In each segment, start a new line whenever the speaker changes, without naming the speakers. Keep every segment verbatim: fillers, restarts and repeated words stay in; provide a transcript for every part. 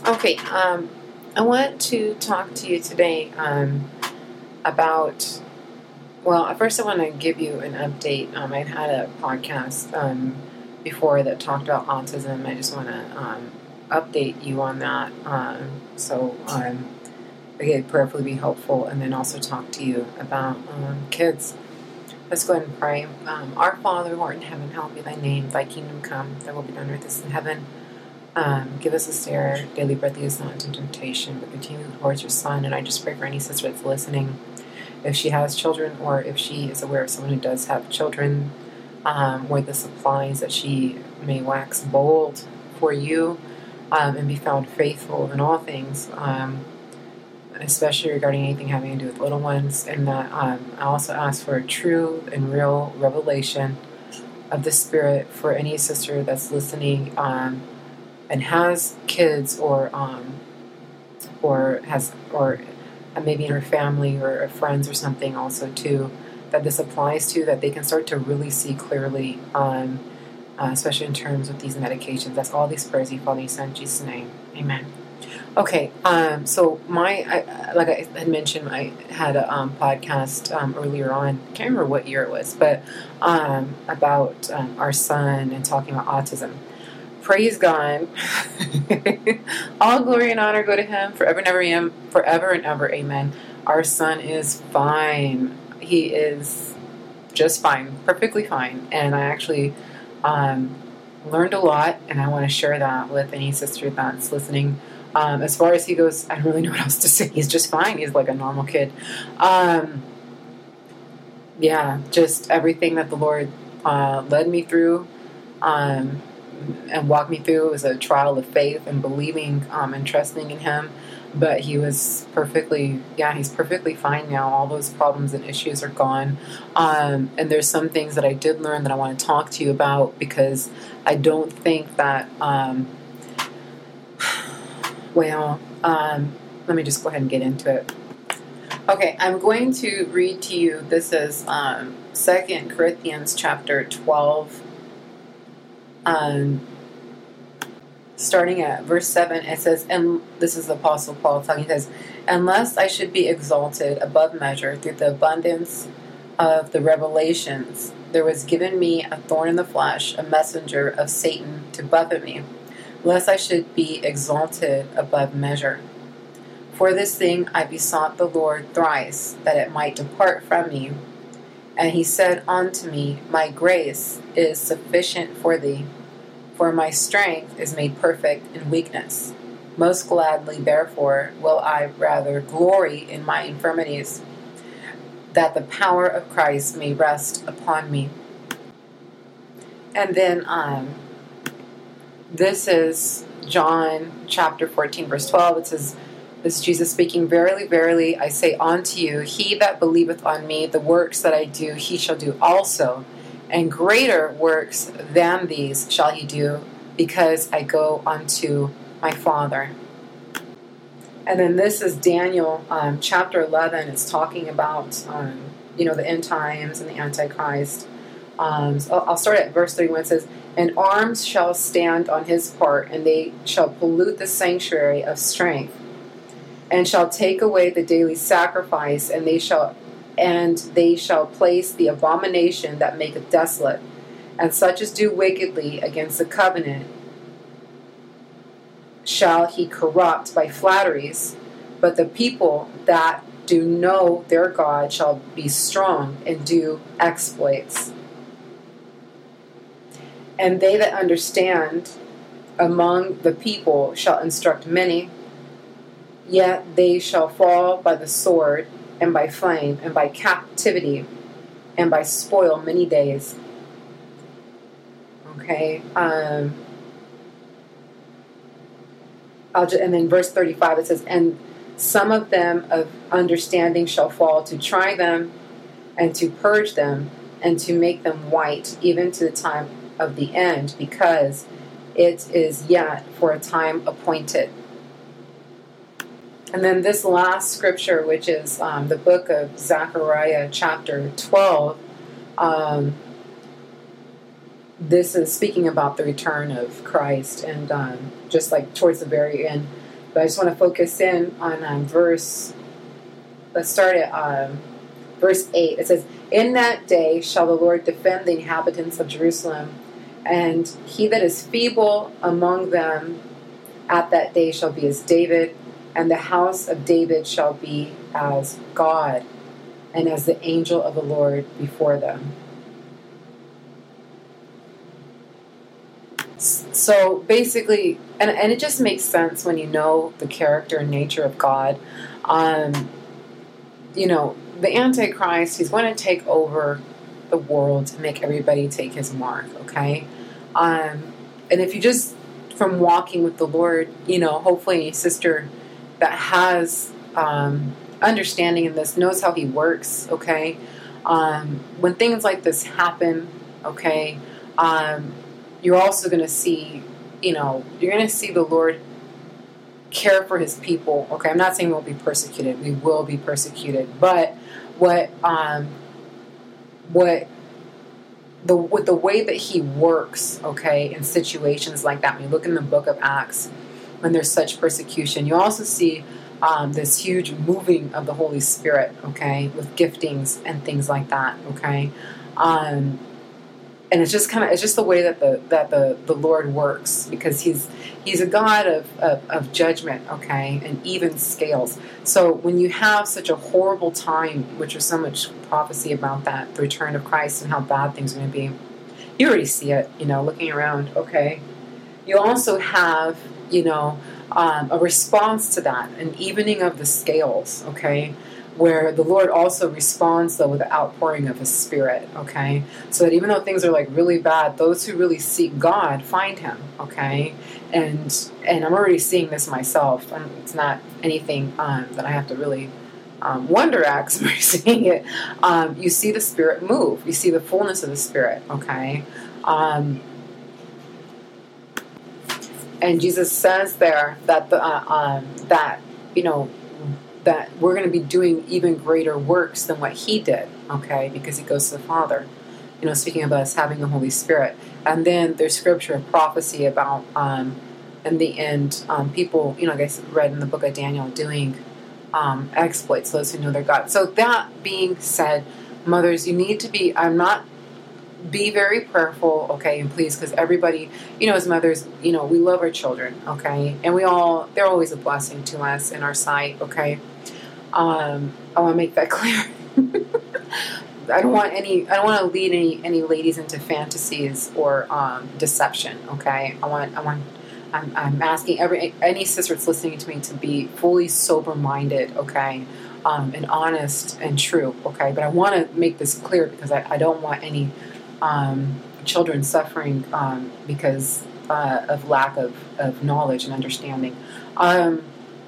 Okay, um, I want to talk to you today um, about, well, at first I want to give you an update. Um, I've had a podcast um, before that talked about autism. I just want to um, update you on that um, so um, I could prayerfully be helpful, and then also talk to you about um, kids. Let's go ahead and pray. Um, Our Father, who art in heaven, hallowed be thy name. Thy kingdom come, thy will be done on earth as in heaven. Um, give us this day our daily bread, lead us not into temptation, but continue towards your Son. And I just pray for any sister that's listening, if she has children, or if she is aware of someone who does have children, um, where this applies, that she may wax bold for you um, and be found faithful in all things, um, especially regarding anything having to do with little ones. And that um, I also ask for a true and real revelation of the Spirit for any sister that's listening um, and has kids, or um, or has or maybe in her family or friends or something also too, that this applies to, that they can start to really see clearly, um, uh, especially in terms of these medications. That's all these prayers, Father, in Jesus' name, Amen. Okay, um, so my I, like I had mentioned, I had a um, podcast um, earlier on. I can't remember what year it was, but um, about um, our son and talking about autism. Praise God. All glory and honor go to Him forever and ever, forever and ever. Amen. Our son is fine. He is just fine, perfectly fine. And I actually um, learned a lot, and I want to share that with any sister that's listening. Um, as far as he goes, I don't really know what else to say. He's just fine. He's like a normal kid. Um, yeah, just everything that the Lord uh, led me through. Um, and walked me through. It was a trial of faith and believing um, and trusting in Him. But he was perfectly, yeah, he's perfectly fine now. All those problems and issues are gone. Um, and there's some things that I did learn that I want to talk to you about, because I don't think that, um, well, um, let me just go ahead and get into it. Okay, I'm going to read to you, this is um, Second Corinthians chapter twelve. Um, starting at verse seven, it says, and this is the Apostle Paul talking, he says, unless I should be exalted above measure through the abundance of the revelations, there was given me a thorn in the flesh, a messenger of Satan to buffet me, lest I should be exalted above measure. For this thing I besought the Lord thrice, that it might depart from me. And he said unto me, my grace is sufficient for thee, for my strength is made perfect in weakness. Most gladly, therefore, will I rather glory in my infirmities, that the power of Christ may rest upon me. And then um, this is John chapter fourteen, verse twelve. It says, this is Jesus speaking, verily, verily, I say unto you, he that believeth on me, the works that I do, he shall do also. And greater works than these shall he do, because I go unto my Father. And then this is Daniel um, chapter eleven. It's talking about, um, you know, the end times and the Antichrist. Um, so I'll start at verse thirty-one. It says, and arms shall stand on his part, and they shall pollute the sanctuary of strength, and shall take away the daily sacrifice, and they shall and they shall place the abomination that maketh desolate, and such as do wickedly against the covenant shall he corrupt by flatteries. But the people that do know their God shall be strong and do exploits. And they that understand among the people shall instruct many. Yet they shall fall by the sword, and by flame, and by captivity, and by spoil many days. Okay. Um, I'll just, and then verse thirty-five, it says, and some of them of understanding shall fall, to try them, and to purge them, and to make them white, even to the time of the end, because it is yet for a time appointed. And then this last scripture, which is um, the book of Zechariah chapter twelve, um, this is speaking about the return of Christ, and um, just like towards the very end, but I just want to focus in on um, verse, let's start at um, verse eight. It says, "In that day shall the Lord defend the inhabitants of Jerusalem, and he that is feeble among them at that day shall be as David, and the house of David shall be as God, and as the angel of the Lord before them." So basically, and, and it just makes sense when you know the character and nature of God. Um, you know, the Antichrist, he's going to take over the world and make everybody take his mark, okay? Um, and if you just, from walking with the Lord, you know, hopefully a sister that has um, understanding in this knows how he works, okay? Um, when things like this happen, okay, um, you're also going to see, you know, you're going to see the Lord care for his people. Okay, I'm not saying we'll be persecuted. We will be persecuted. But what, um, what, the with the way that he works, okay, in situations like that, when you look in the book of Acts, when there's such persecution, you also see um, this huge moving of the Holy Spirit, okay, with giftings and things like that, okay. Um, And it's just kind of, it's just the way that the that the, the Lord works, because he's he's a God of, of, of judgment, okay, and even scales. So when you have such a horrible time, which there's so much prophecy about that, the return of Christ and how bad things are going to be, you already see it, you know, looking around, okay. You also have, you know, um, a response to that, an evening of the scales, okay, where the Lord also responds, though, with the outpouring of his Spirit, okay? So that even though things are, like, really bad, those who really seek God find him, okay? And and I'm already seeing this myself. I'm, it's not anything um, that I have to really um, wonder at, because I'm already seeing it. Um, you see the Spirit move. You see the fullness of the Spirit, okay? Um, and Jesus says there that, the, uh, um, that you know, that we're going to be doing even greater works than what he did, okay, because he goes to the Father, you know, speaking of us having the Holy Spirit. And then there's scripture of prophecy about, um, in the end, um, people, you know, like I read in the book of Daniel, doing um, exploits, those who know their God. So that being said, mothers, you need to be, I'm not, be very prayerful, okay, and please, because everybody, you know, as mothers, you know, we love our children, okay, and we all, they're always a blessing to us in our sight, okay. Um, I want to make that clear. I don't want any, I don't want to lead any, any ladies into fantasies or um, deception, okay. I want, I want, I'm, I'm asking every any sister that's listening to me to be fully sober-minded, okay, um, and honest and true, okay. But I want to make this clear because I, I don't want any Um, children suffering um, because uh, of lack of, of knowledge and understanding. Um,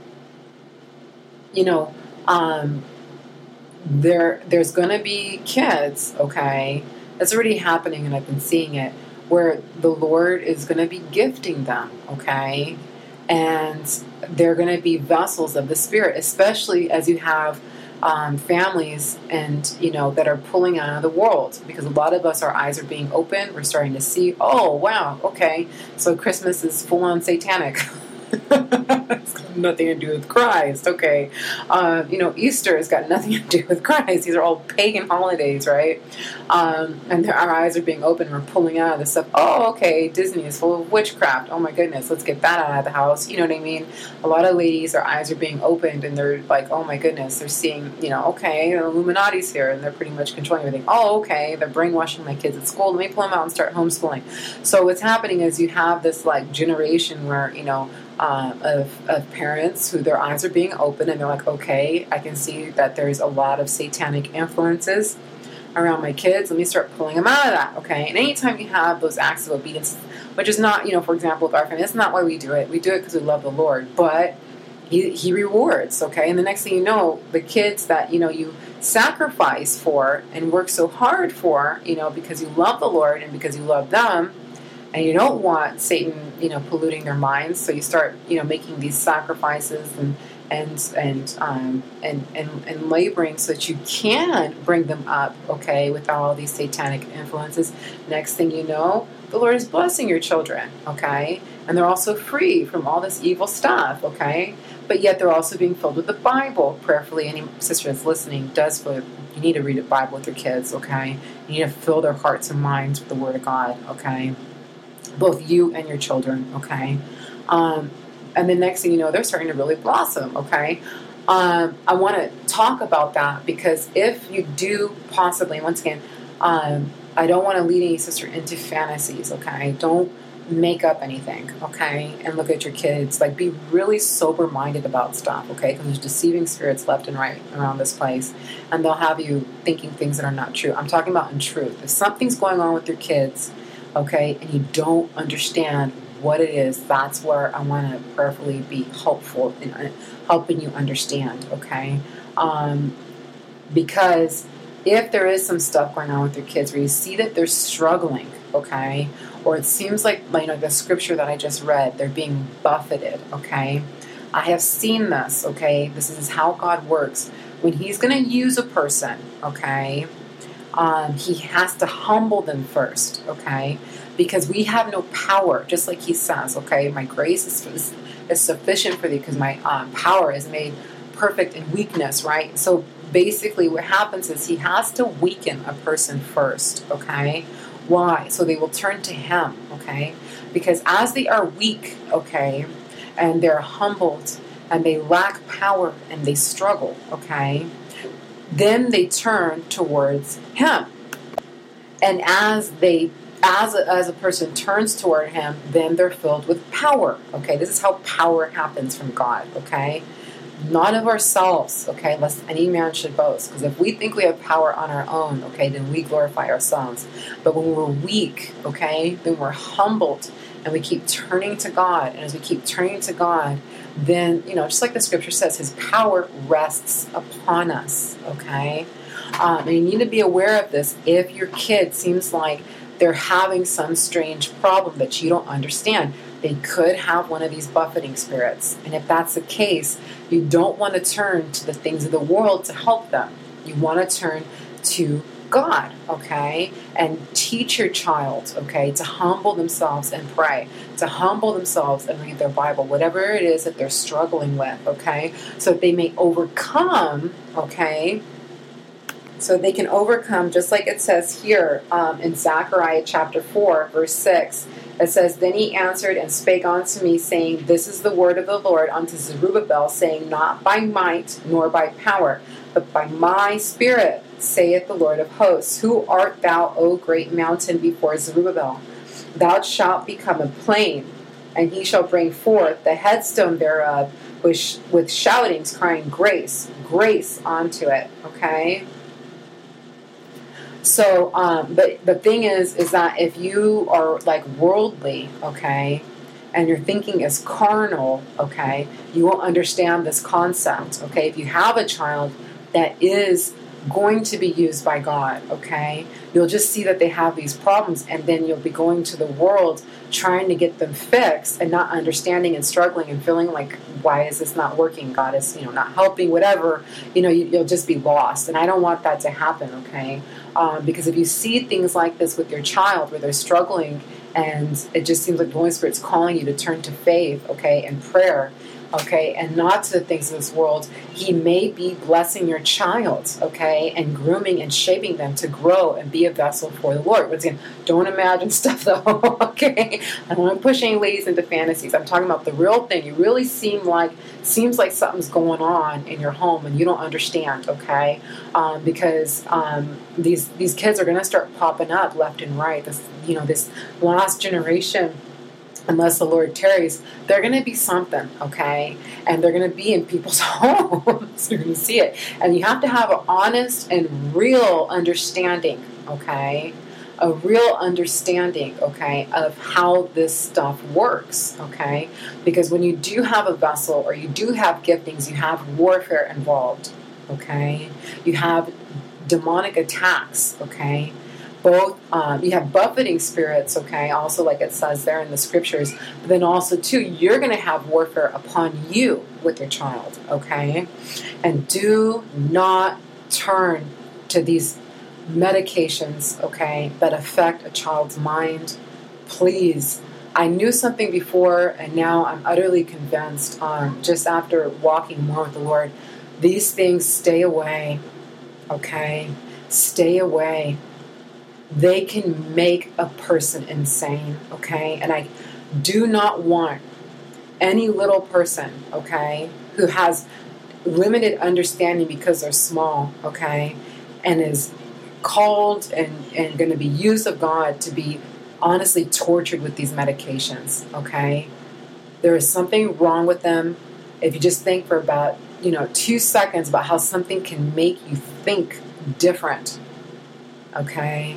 you know, um, there there's going to be kids, okay, that's already happening, and I've been seeing it, where the Lord is going to be gifting them, okay, and they're going to be vessels of the Spirit, especially as you have Um, families and, you know, that are pulling out of the world, because a lot of us, our eyes are being opened. We're starting to see, oh, wow, okay, so Christmas is full on satanic. It's got nothing to do with Christ, okay. Uh, you know, Easter has got nothing to do with Christ. These are all pagan holidays, right? Um, and our eyes are being opened. We're pulling out of this stuff. Oh, okay, Disney is full of witchcraft. Oh my goodness, let's get that out of the house. You know what I mean? A lot of ladies, their eyes are being opened, and they're like, oh my goodness, they're seeing, you know, okay, the Illuminati's here, and they're pretty much controlling everything. Oh, okay, they're brainwashing my kids at school. Let me pull them out and start homeschooling. So what's happening is you have this like generation where, you know, Uh, of, of parents who their eyes are being open, and they're like, okay, I can see that there's a lot of satanic influences around my kids. Let me start pulling them out of that, okay? And anytime you have those acts of obedience, which is not, you know, for example, with our family, that's not why we do it. We do it because we love the Lord, but he, he rewards, okay? And the next thing you know, the kids that, you know, you sacrifice for and work so hard for, you know, because you love the Lord and because you love them, and you don't want Satan, you know, polluting their minds, so you start, you know, making these sacrifices and and and um, and, and and laboring so that you can bring them up, okay, without all these satanic influences. Next thing you know, the Lord is blessing your children, okay, And they're also free from all this evil stuff, okay? But yet they're also being filled with the Bible prayerfully. Any sister that's listening does feel you need to read the Bible with your kids, okay? You need to fill their hearts and minds with the Word of God, okay? Both you and your children, okay? Um, and the next thing you know, they're starting to really blossom, okay? Um, I want to talk about that because if you do possibly, once again, um, I don't want to lead any sister into fantasies, okay? Don't make up anything, okay? And look at your kids. Like, be really sober-minded about stuff, okay? Because there's deceiving spirits left and right around this place, and they'll have you thinking things that are not true. I'm talking about in truth. If something's going on with your kids, okay, and you don't understand what it is, that's where I want to prayerfully be helpful in helping you understand, okay? Um, because if there is some stuff going on with your kids where you see that they're struggling, okay, or it seems like, you know, the scripture that I just read, they're being buffeted, okay? I have seen this, okay? This is how God works. When He's going to use a person, okay, um, He has to humble them first, okay? Because we have no power, just like He says, okay? My grace is, is, is sufficient for thee because my um, power is made perfect in weakness, right? So basically what happens is He has to weaken a person first, okay? Why? So they will turn to Him, okay? Because as they are weak, okay, and they're humbled, and they lack power, and they struggle, okay, then they turn towards Him. And as they, as a, as a person turns toward Him, then they're filled with power, okay? This is how power happens from God, okay? Not of ourselves, okay, lest any man should boast. Because if we think we have power on our own, okay, then we glorify ourselves. But when we're weak, okay, then we're humbled and we keep turning to God. And as we keep turning to God, then, you know, just like the scripture says, His power rests upon us, okay? Um, and you need to be aware of this if your kid seems like they're having some strange problem that you don't understand. They could have one of these buffeting spirits. And if that's the case, you don't want to turn to the things of the world to help them. You want to turn to God, okay? And teach your child, okay, to humble themselves and pray, to humble themselves and read their Bible, whatever it is that they're struggling with, okay? So that they may overcome, okay? So they can overcome, just like it says here um, in Zechariah chapter four, verse six. It says, Then he answered and spake unto me, saying, This is the word of the Lord unto Zerubbabel, saying, Not by might nor by power, but by my spirit, saith the Lord of hosts. Who art thou, O great mountain, before Zerubbabel? Thou shalt become a plain, and he shall bring forth the headstone thereof with, with shoutings, crying, Grace, grace unto it. Okay? So, um, but the thing is, is that if you are like worldly, okay, and your thinking is carnal, okay, you won't understand this concept, okay? If you have a child that is going to be used by God, okay, you'll just see that they have these problems, and then you'll be going to the world trying to get them fixed and not understanding and struggling and feeling like, why is this not working? God is, you know, not helping, whatever. You know, you, you'll just be lost, and I don't want that to happen, okay? Um, because if you see things like this with your child where they're struggling and it just seems like the Holy Spirit's calling you to turn to faith, okay, and prayer, okay, and not to the things of this world, He may be blessing your child, okay, and grooming and shaping them to grow and be a vessel for the Lord. Once again, don't imagine stuff though, okay? I don't want to push any ladies into fantasies. I'm talking about the real thing. You really seem like, seems like something's going on in your home and you don't understand, okay? Um, because um, these these kids are going to start popping up left and right. This, you know, this last generation, unless the Lord tarries, they're going to be something, okay? And they're going to be in people's homes. You're going to see it. And you have to have an honest and real understanding, okay? A real understanding, okay, of how this stuff works, okay? Because when you do have a vessel or you do have giftings, you have warfare involved, okay? You have demonic attacks, okay? Both, um, you have buffeting spirits, okay, also like it says there in the scriptures, but then also, too, you're going to have warfare upon you with your child, okay? And do not turn to these medications, okay, that affect a child's mind. Please, I knew something before, and now I'm utterly convinced, um, just after walking more with the Lord, these things stay away, okay? Stay away. They can make a person insane, okay? And I do not want any little person, okay, who has limited understanding because they're small, okay, and is called and, and going to be used of God to be honestly tortured with these medications, okay? There is something wrong with them. If you just think for about, you know, two seconds about how something can make you think different, okay?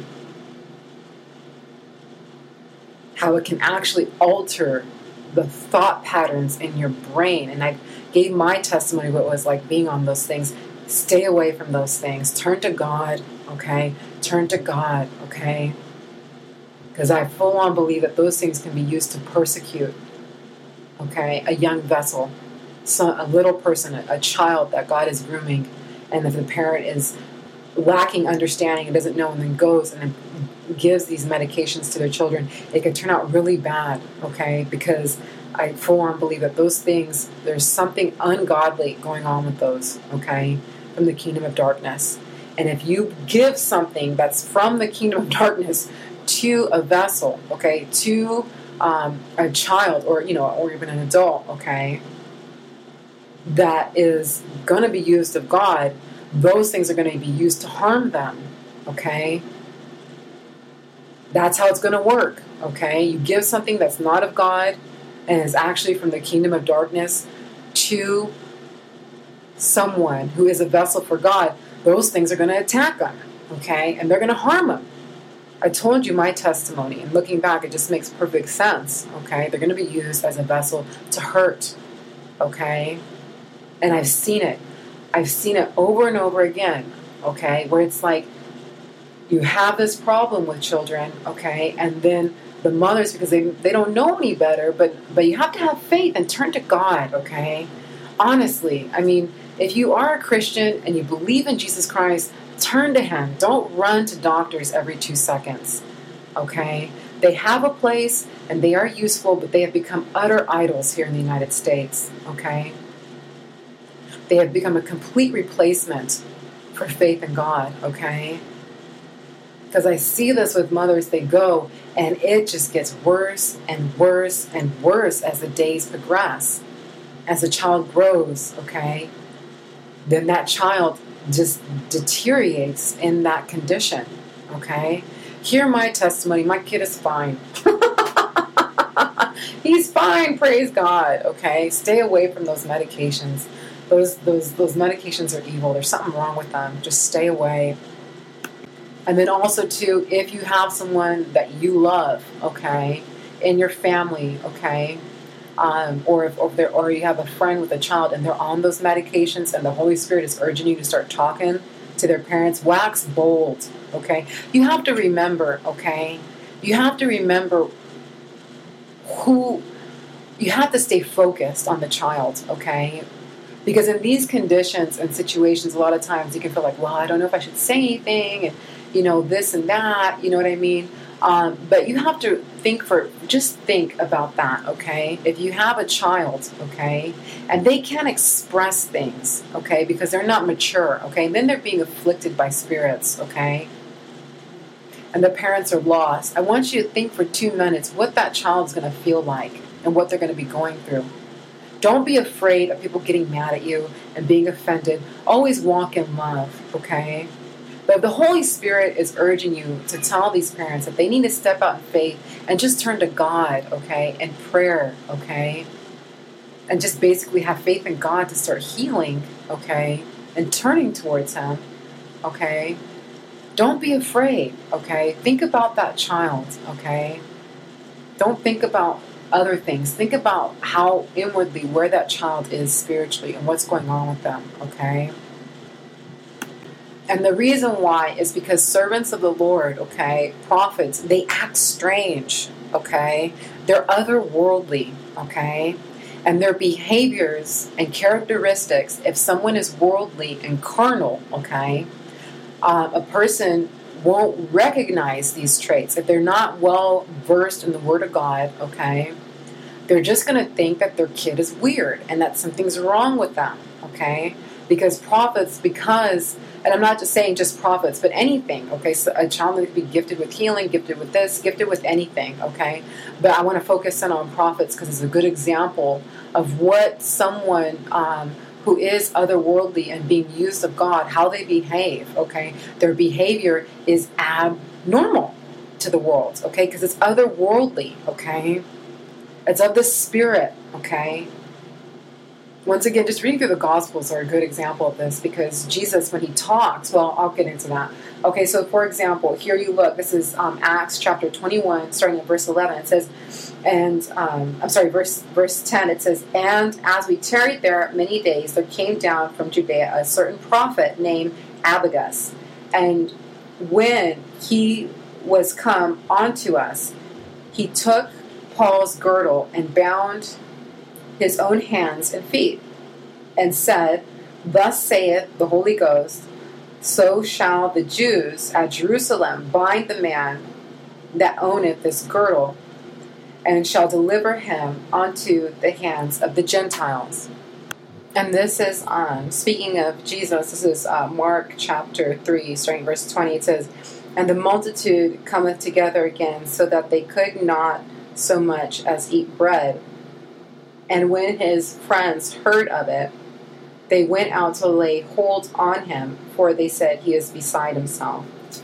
How it can actually alter the thought patterns in your brain. And I gave my testimony what it was like being on those things. Stay away from those things. Turn to God, okay? Turn to God, okay? Because I full on believe that those things can be used to persecute, okay, a young vessel, so a little person, a, a child that God is grooming, and if the parent is lacking understanding and doesn't know and then goes and then gives these medications to their children, it can turn out really bad, okay, because I full on believe that those things, there's something ungodly going on with those, okay, from the kingdom of darkness. And if you give something that's from the kingdom of darkness to a vessel, okay, to um, a child or, you know, or even an adult, okay, that is going to be used of God, those things are going to be used to harm them, okay? That's how it's going to work, okay? You give something that's not of God and is actually from the kingdom of darkness to someone who is a vessel for God, those things are going to attack them, okay? And they're going to harm them. I told you my testimony, and looking back, it just makes perfect sense, okay? They're going to be used as a vessel to hurt, okay? And I've seen it. I've seen it over and over again, okay? Where it's like, you have this problem with children, okay? And then the mothers, because they they don't know any better, but, but you have to have faith and turn to God, okay? Honestly, I mean, if you are a Christian and you believe in Jesus Christ, turn to Him. Don't run to doctors every two seconds, okay? They have a place and they are useful, but they have become utter idols here in the United States, okay? They have become a complete replacement for faith in God, okay? Because I see this with mothers, they go, and it just gets worse and worse and worse as the days progress. As the child grows, okay, then that child just deteriorates in that condition, okay? Hear my testimony. My kid is fine. He's fine, praise God, okay? Stay away from those medications. Those, those, those medications are evil. There's something wrong with them. Just stay away. And then also, too, if you have someone that you love, okay, in your family, okay, um, or if or, if or you have a friend with a child and they're on those medications and the Holy Spirit is urging you to start talking to their parents, wax bold, okay? You have to remember, okay? You have to remember who, you have to stay focused on the child, okay? Because in these conditions and situations, a lot of times you can feel like, well, I don't know if I should say anything, and you know, this and that, you know what I mean? Um, but you have to think for, just think about that, okay? If you have a child, okay, and they can't express things, okay, because they're not mature, okay, and then they're being afflicted by spirits, okay, and the parents are lost, I want you to think for two minutes what that child's going to feel like and what they're going to be going through. Don't be afraid of people getting mad at you and being offended. Always walk in love, okay? But the Holy Spirit is urging you to tell these parents that they need to step out in faith and just turn to God, okay, and prayer, okay, and just basically have faith in God to start healing, okay, and turning towards Him, okay. Don't be afraid, okay. Think about that child, okay. Don't think about other things. Think about how inwardly where that child is spiritually and what's going on with them, okay. And the reason why is because servants of the Lord, okay, prophets, they act strange, okay? They're otherworldly, okay? And their behaviors and characteristics, if someone is worldly and carnal, okay, uh, a person won't recognize these traits, if they're not well versed in the Word of God, okay, they're just going to think that their kid is weird and that something's wrong with them, okay? Because prophets, because, and I'm not just saying just prophets, but anything, okay? So a child that could be gifted with healing, gifted with this, gifted with anything, okay? But I want to focus in on prophets because it's a good example of what someone um, who is otherworldly and being used of God, how they behave, okay? Their behavior is abnormal to the world, okay? Because it's otherworldly, okay? It's of the Spirit, okay? Once again, just reading through the Gospels are a good example of this because Jesus, when he talks, well, I'll get into that. Okay, so for example, here you look. This is um, Acts chapter twenty-one, starting at verse eleven. It says, and, um, I'm sorry, verse verse ten, it says, and as we tarried there many days, there came down from Judea a certain prophet named Abagus. And when he was come unto us, he took Paul's girdle and bound his own hands and feet, and said, thus saith the Holy Ghost, so shall the Jews at Jerusalem bind the man that owneth this girdle, and shall deliver him unto the hands of the Gentiles. And this is, um, speaking of Jesus, this is uh, Mark chapter three, starting verse twenty. It says, and the multitude cometh together again, so that they could not so much as eat bread. And when his friends heard of it, they went out to lay hold on him, for they said he is beside himself.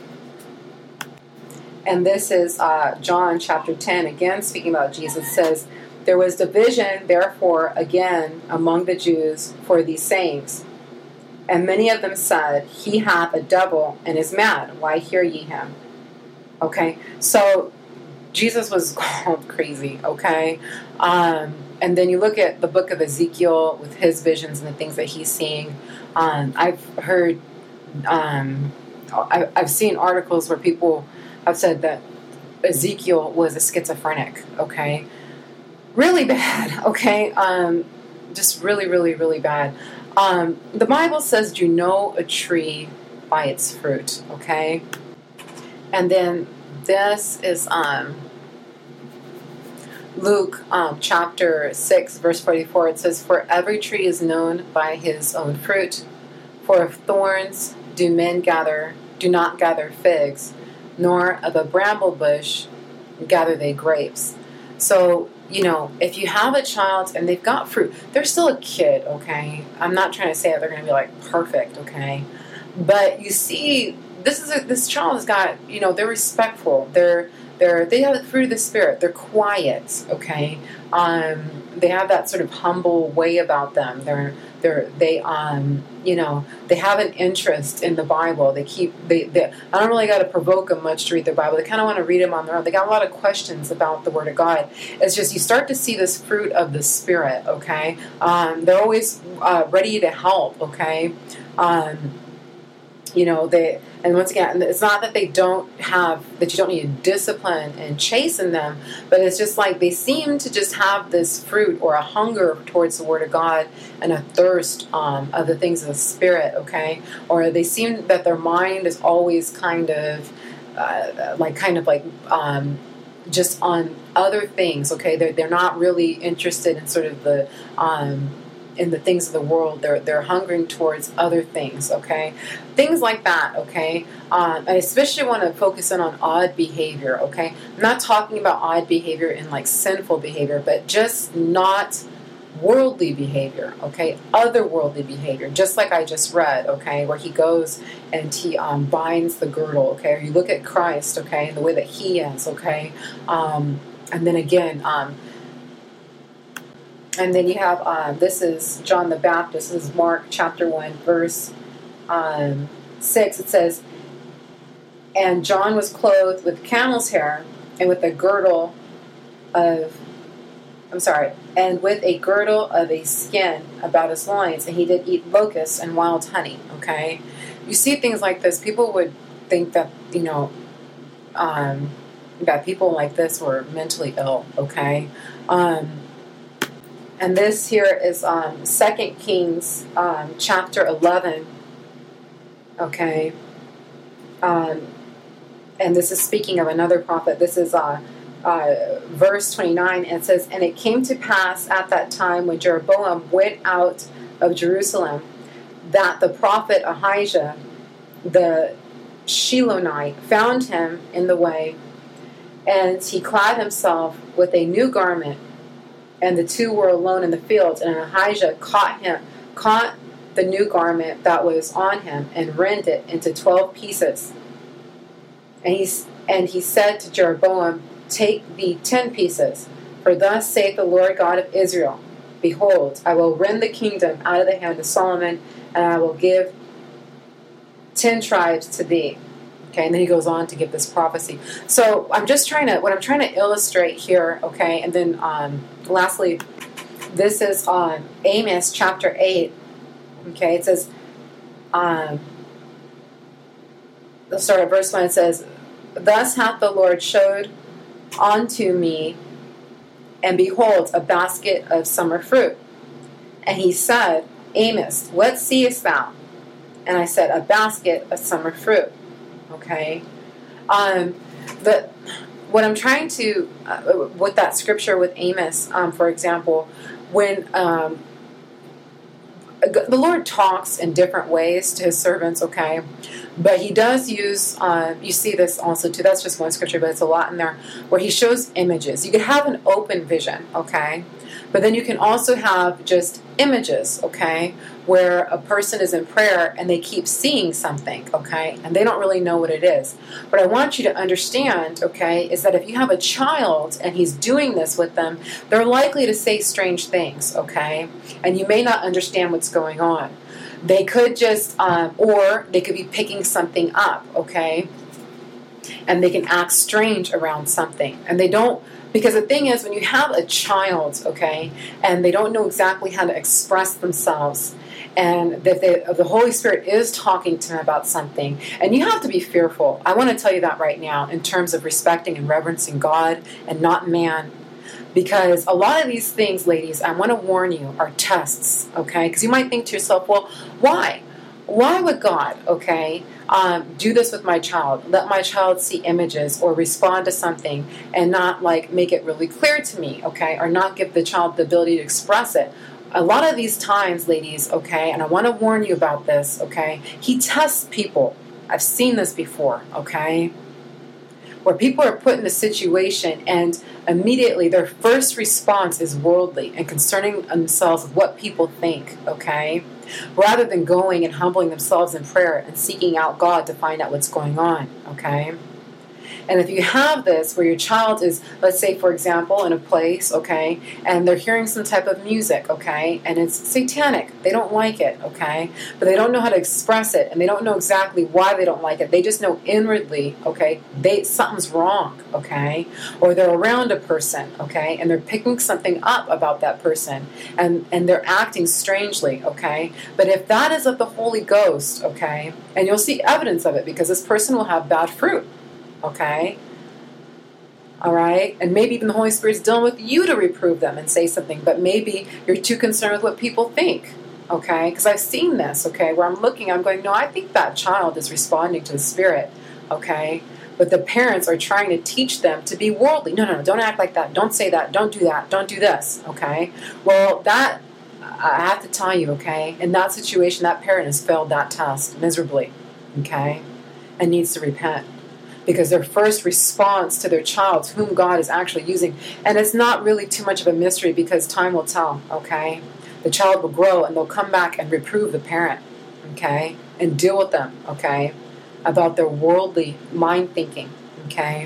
And this is uh, John chapter ten, again speaking about Jesus, says, there was division, therefore, again among the Jews for these sayings. And many of them said, he hath a devil and is mad. Why hear ye him? Okay, so Jesus was called crazy, okay? Um, and then you look at the book of Ezekiel with his visions and the things that he's seeing. Um, I've heard, um, I, I've seen articles where people have said that Ezekiel was a schizophrenic, okay? Really bad, okay? Um, just really, really, really bad. Um, the Bible says, you know a tree by its fruit, okay? And then this is um, Luke um, chapter six, verse forty-four. It says, for every tree is known by his own fruit. For of thorns do men gather, do not gather figs, nor of a bramble bush gather they grapes. So, you know, if you have a child and they've got fruit, they're still a kid, okay? I'm not trying to say that they're going to be like perfect, okay? But you see, this is a, this child has got, you know, they're respectful. They're they're they have the fruit of the Spirit. They're quiet, okay? Um, they have that sort of humble way about them. They're they're they um you know they have an interest in the Bible. They keep they, they I don't really got to provoke them much to read their Bible. They kind of want to read them on their own. They got a lot of questions about the Word of God. It's just you start to see this fruit of the Spirit, okay? Um, they're always uh, ready to help, okay? Um, you know they. And once again, it's not that they don't have, that you don't need to discipline and chasten them, but it's just like they seem to just have this fruit or a hunger towards the Word of God and a thirst um, of the things of the Spirit, okay? Or they seem that their mind is always kind of, uh, like kind of like um, just on other things, okay? They're, they're not really interested in sort of the... Um, in the things of the world. They're they're hungering towards other things, okay? Things like that, okay? Um, I especially want to focus in on odd behavior, okay? I'm not talking about odd behavior in like sinful behavior, but just not worldly behavior, okay? Otherworldly behavior, just like I just read, okay? Where he goes and he um, binds the girdle, okay? Or you look at Christ, okay? And the way that he is, okay? Um, and then again, um, And then you have, uh, this is John the Baptist. This is Mark chapter one, verse um, six. It says, and John was clothed with camel's hair and with a girdle of, I'm sorry, and with a girdle of a skin about his loins. And he did eat locusts and wild honey, okay? You see things like this, people would think that, you know, um, that people like this were mentally ill, okay? Um, And this here is um, Second Kings um, chapter eleven. Okay. Um, and this is speaking of another prophet. This is uh, uh, verse twenty-nine, and it says, "And it came to pass at that time when Jeroboam went out of Jerusalem, that the prophet Ahijah, the Shilonite, found him in the way, and he clad himself with a new garment, and the two were alone in the fields, and Ahijah caught him, caught the new garment that was on him, and rent it into twelve pieces. And he, and he said to Jeroboam, Take thee ten pieces, for thus saith the Lord God of Israel, Behold, I will rend the kingdom out of the hand of Solomon, and I will give ten tribes to thee." Okay, and then he goes on to give this prophecy. So I'm just trying to, what I'm trying to illustrate here, okay, and then um, lastly, this is on Amos chapter eight. Okay, it says, um, let's start at verse one. It says, "Thus hath the Lord showed unto me, and behold, a basket of summer fruit. And he said, Amos, what seest thou? And I said, A basket of summer fruit." Okay, um, the what I'm trying to uh, with that scripture with Amos, um, for example, when um, the Lord talks in different ways to his servants, okay, but he does use, uh, you see this also too, that's just one scripture, but it's a lot in there, where he shows images. You can have an open vision, okay, but then you can also have just images, okay, where a person is in prayer and they keep seeing something, okay, and they don't really know what it is. What I want you to understand, okay, is that if you have a child and he's doing this with them, they're likely to say strange things, okay, and you may not understand what's going on. They could just, um, or they could be picking something up, okay, and they can act strange around something, and they don't. Because the thing is, when you have a child, okay, and they don't know exactly how to express themselves, and that they, the Holy Spirit is talking to them about something, and you have to be fearful. I want to tell you that right now in terms of respecting and reverencing God and not man. Because a lot of these things, ladies, I want to warn you, are tests, okay? Because you might think to yourself, well, why? Why would God, okay, um, do this with my child? Let my child see images or respond to something and not, like, make it really clear to me, okay? Or not give the child the ability to express it. A lot of these times, ladies, okay, and I want to warn you about this, okay? He tests people. I've seen this before, okay? Where people are put in a situation and immediately their first response is worldly and concerning themselves with what people think, okay? Rather than going and humbling themselves in prayer and seeking out God to find out what's going on, okay? And if you have this where your child is, let's say, for example, in a place, okay, and they're hearing some type of music, okay, and it's satanic. They don't like it, okay, but they don't know how to express it, and they don't know exactly why they don't like it. They just know inwardly, okay, they something's wrong, okay, or they're around a person, okay, and they're picking something up about that person, and, and they're acting strangely, okay. But if that is of the Holy Ghost, okay, and you'll see evidence of it because this person will have bad fruit. Okay? All right? And maybe even the Holy Spirit's dealing with you to reprove them and say something, but maybe you're too concerned with what people think. Okay? Because I've seen this, okay, where I'm looking, I'm going, no, I think that child is responding to the Spirit. Okay? But the parents are trying to teach them to be worldly. No, no, no, don't act like that. Don't say that. Don't do that. Don't do this. Okay? Well, that, I have to tell you, okay, in that situation, that parent has failed that test miserably. Okay? And needs to repent. Because their first response to their child, whom God is actually using, and it's not really too much of a mystery because time will tell, okay? The child will grow and they'll come back and reprove the parent, okay? And deal with them, okay? About their worldly mind thinking, okay?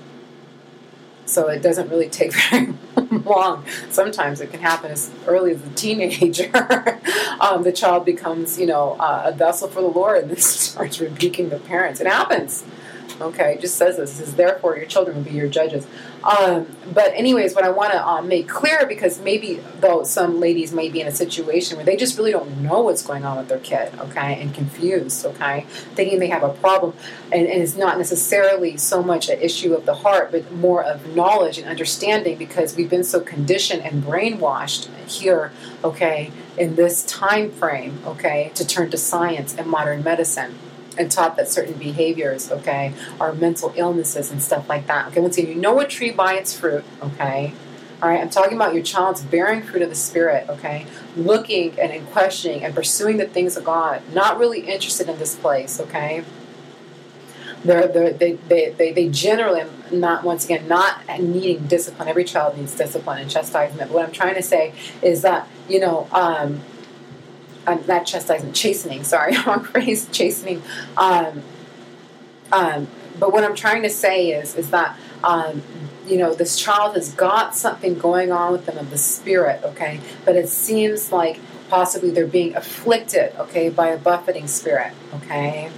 So it doesn't really take very long. Sometimes it can happen as early as a teenager. um, the child becomes, you know, uh, a vessel for the Lord and then starts rebuking the parents. It happens. Okay, it just says this. It says, therefore, your children will be your judges. Um, but anyways, what I want to um, make clear, because maybe, though, some ladies may be in a situation where they just really don't know what's going on with their kid, okay, and confused, okay, thinking they have a problem. And, and it's not necessarily so much an issue of the heart, but more of knowledge and understanding, because we've been so conditioned and brainwashed here, okay, in this time frame, okay, to turn to science and modern medicine. and taught that certain behaviors, okay, are mental illnesses and stuff like that. Okay, once again, you know a tree by its fruit, okay? All right, I'm talking about your child's bearing fruit of the Spirit, okay? Looking and, and questioning and pursuing the things of God, not really interested in this place, okay? They're, they're, they, they, they, they generally, not, once again, not needing discipline. Every child needs discipline and chastisement. But what I'm trying to say is that, you know, um, um, not chastisement, chastening, sorry, wrong phrase, chastening. Um, um, but what I'm trying to say is, is that, um, you know, this child has got something going on with them of the Spirit, okay? But it seems like possibly they're being afflicted, okay, by a buffeting spirit, okay?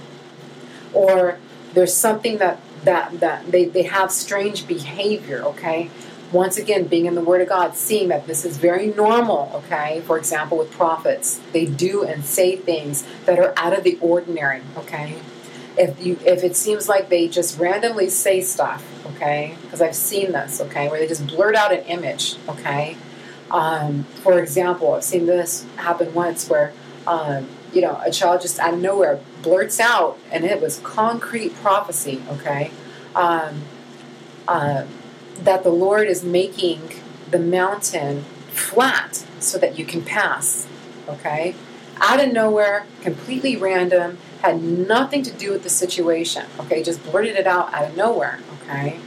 Or there's something that, that, that they, they have strange behavior, okay? Once again, being in the Word of God, seeing that this is very normal, okay? For example, with prophets, they do and say things that are out of the ordinary, okay? If you, if it seems like they just randomly say stuff, okay? Because I've seen this, okay? Where they just blurt out an image, okay? Um, for example, I've seen this happen once where, um, you know, a child just out of nowhere blurts out, and it was concrete prophecy, okay? Um, uh, that the Lord is making the mountain flat so that you can pass, okay? Out of nowhere, completely random, had nothing to do with the situation, okay? Just blurted it out out of nowhere, okay?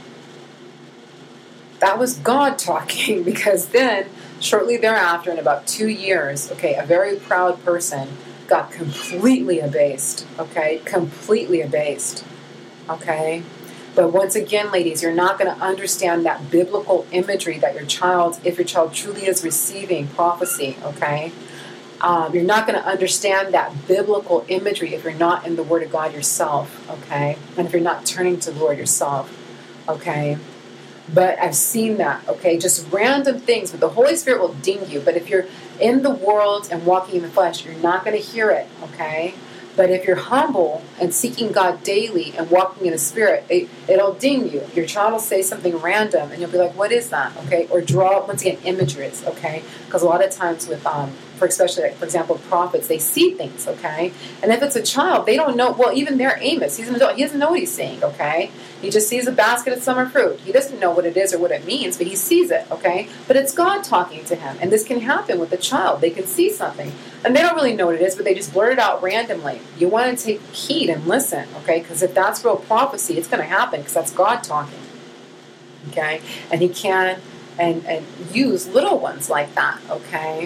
That was God talking, because then, shortly thereafter, in about two years, okay, a very proud person got completely abased, okay? Completely abased, okay? But once again, ladies, you're not going to understand that biblical imagery that your child, if your child truly is receiving prophecy, okay? Um, you're not going to understand that biblical imagery if you're not in the Word of God yourself, okay? And if you're not turning to the Lord yourself, okay? But I've seen that, okay? Just random things, but the Holy Spirit will ding you. But if you're in the world and walking in the flesh, you're not going to hear it, okay? But if you're humble and seeking God daily and walking in the Spirit, it, it'll ding you. Your child will say something random, and you'll be like, what is that, okay? Or draw, once again, imageries, okay? Because a lot of times with, um, for especially, like, for example, prophets, they see things, okay? And if it's a child, they don't know, well, even their Amos, he's an adult, he doesn't know what he's seeing, okay? He just sees a basket of summer fruit. He doesn't know what it is or what it means, but he sees it, okay? But it's God talking to him. And this can happen with a child. They can see something, and they don't really know what it is, but they just blurt it out randomly. You want to take heed and listen, okay? Because if that's real prophecy, it's going to happen, because that's God talking, okay? And he can and, and use little ones like that, okay?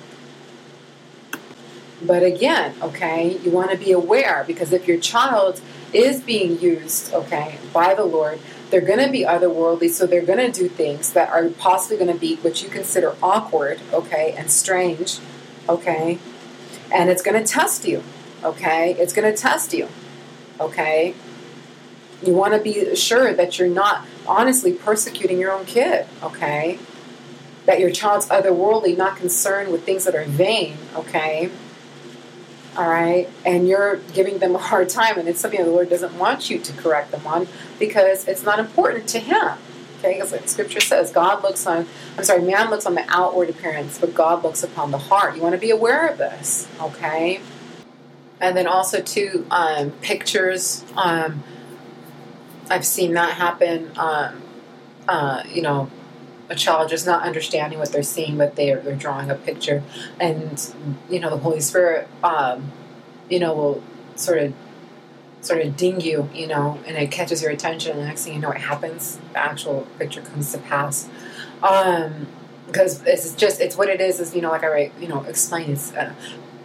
But again, okay, you want to be aware, because if your child is being used, okay, by the Lord, they're going to be otherworldly, so they're going to do things that are possibly going to be what you consider awkward, okay, and strange, okay, and it's going to test you, okay, it's going to test you, okay. You want to be sure that you're not honestly persecuting your own kid, okay, that your child's otherworldly, not concerned with things that are vain, okay. All right, and you're giving them a hard time, and it's something that the Lord doesn't want you to correct them on, because it's not important to Him. Okay, because like Scripture says, God looks on, I'm sorry, man looks on the outward appearance, but God looks upon the heart. You want to be aware of this, okay? And then also too, um, pictures. Um, I've seen that happen. Um, uh, you know. A child just not understanding what they're seeing, but they're they're drawing a picture, and you know the Holy Spirit, um, you know, will sort of sort of ding you, you know, and it catches your attention, and the next thing you know, it happens. The actual picture comes to pass, um, because it's just it's what it is. Is you know, like I write, you know, explain. It's, uh,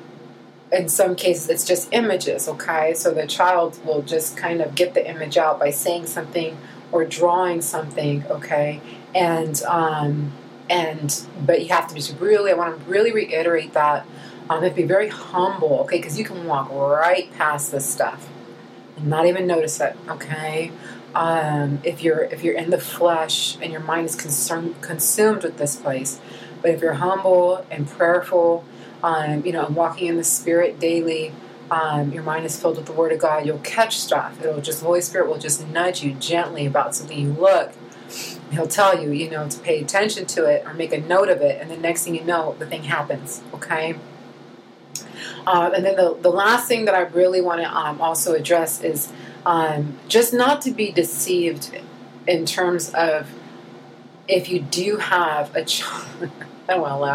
in some cases, it's just images. Okay, so the child will just kind of get the image out by saying something or drawing something. Okay. And, um, and, but you have to just really, I want to really reiterate that, um, you have to be very humble, okay, because you can walk right past this stuff and not even notice it, okay, um, if you're, if you're in the flesh and your mind is concerned, consumed with this place, but if you're humble and prayerful, um, you know, and walking in the Spirit daily, um, your mind is filled with the Word of God, you'll catch stuff. It'll just, the Holy Spirit will just nudge you gently about something. You look, He'll tell you, you know, to pay attention to it or make a note of it, and the next thing you know, the thing happens, okay? Um, and then the, the last thing that I really want to um, also address is um, just not to be deceived in terms of if you do have a child. I don't want to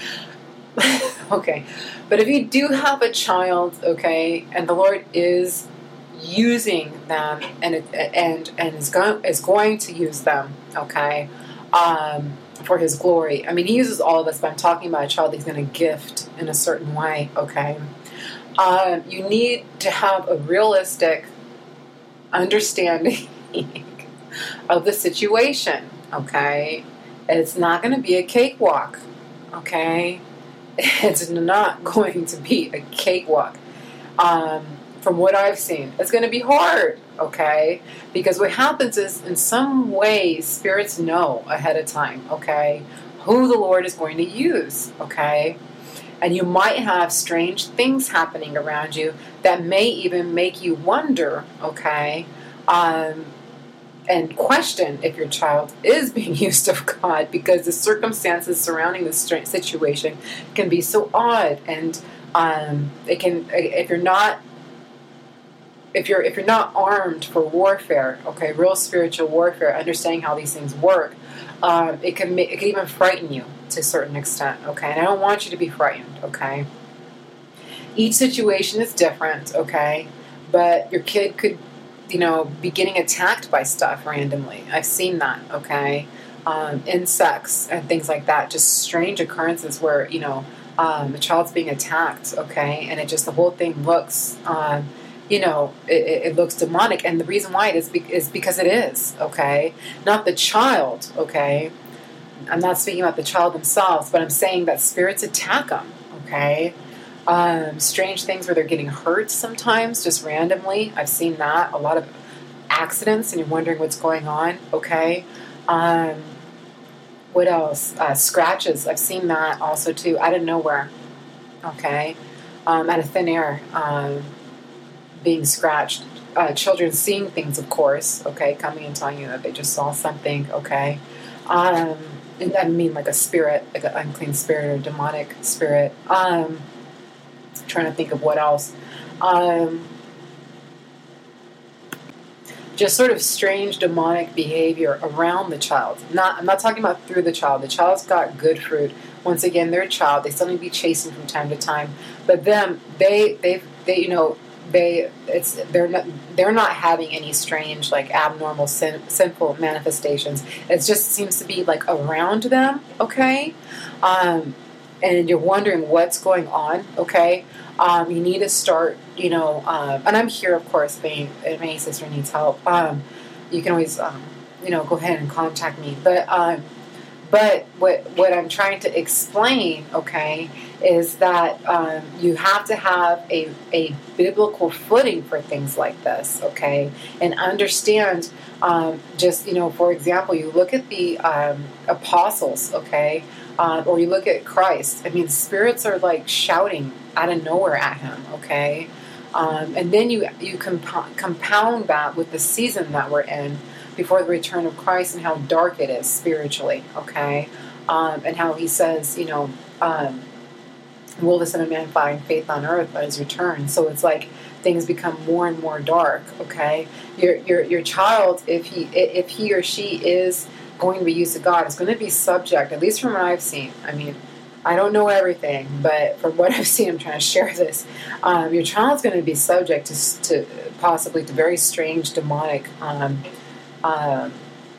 laugh. Okay. But if you do have a child, okay, and the Lord is using them and it, and and is going is going to use them, okay, um, for His glory. I mean, He uses all of us, but I'm talking about a child He's going to gift in a certain way, okay. Um, you need to have a realistic understanding of the situation, okay. It's not going to be a cakewalk, okay. It's not going to be a cakewalk. Um, from what I've seen, it's going to be hard, okay? Because what happens is, in some ways, spirits know ahead of time, okay, who the Lord is going to use, okay? And you might have strange things happening around you that may even make you wonder, okay, um, and question if your child is being used of God, because the circumstances surrounding this situation can be so odd, and um, it can, if you're not If you're if you're not armed for warfare, okay, real spiritual warfare, understanding how these things work, um, it can make, it can even frighten you to a certain extent, okay. And I don't want you to be frightened, okay. Each situation is different, okay, but your kid could, you know, be getting attacked by stuff randomly. I've seen that, okay, um, insects and things like that, just strange occurrences where, you know, um, the child's being attacked, okay, and it just the whole thing looks. Um, You know, it, it looks demonic, and the reason why it is be, is because it is, okay? Not the child, okay? I'm not speaking about the child themselves, but I'm saying that spirits attack them, okay? Um, strange things where they're getting hurt sometimes, just randomly. I've seen that. A lot of accidents, and you're wondering what's going on, okay? Um, what else? Uh, scratches. I've seen that also, too, out of nowhere, okay? Um, out of thin air. Um... being scratched, uh, children seeing things, of course, okay, coming and telling you that they just saw something, okay, um, and I mean like a spirit, like an unclean spirit or demonic spirit, um, trying to think of what else, um, just sort of strange demonic behavior around the child. Not, I'm not talking about through the child. The child's got good fruit. Once again, they're a child. They still need to be chastened from time to time, but them, they, they, they, you know, They it's they're not they're not having any strange, like, abnormal sin, sinful manifestations. It just seems to be like around them, okay, um, and you're wondering what's going on, okay. Um, you need to start, you know, um, and I'm here, of course. If any, if any sister needs help, um, you can always, um, you know, go ahead and contact me. But um, but what what I'm trying to explain, okay, is that um, you have to have a, a biblical footing for things like this, okay, and understand, um, just, you know, for example, you look at the um, apostles, okay, uh, or you look at Christ. I mean, spirits are like shouting out of nowhere at him, okay, um, and then you, you comp- compound that with the season that we're in before the return of Christ and how dark it is spiritually, okay, um, and how he says, you know, um, will the Son of Man find faith on earth at his return? So it's like things become more and more dark, okay? Your your your child, if he if he or she is going to be used to God, is going to be subject, at least from what I've seen. I mean, I don't know everything, but from what I've seen, I'm trying to share this. Um, your child's going to be subject to, to possibly to very strange demonic um, um,